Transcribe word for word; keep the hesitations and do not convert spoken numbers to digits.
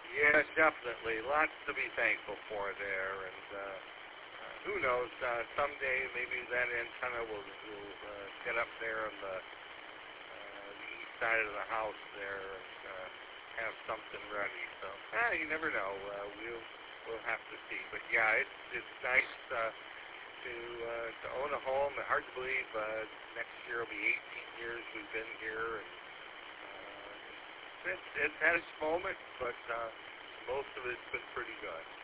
Yeah, definitely. Lots to be thankful for there, and uh, uh, who knows? Uh, someday maybe that antenna will will uh, get up there on the, uh, the east side of the house there and uh, have something ready. So, ah, you never know. Uh, we'll we'll have to see. But yeah, it's it's nice uh, to uh, to own a home. Hard to believe. Uh, next year will be eighteen years we've been here, and uh, it's, it's had its moments, but uh, most of it's been pretty good.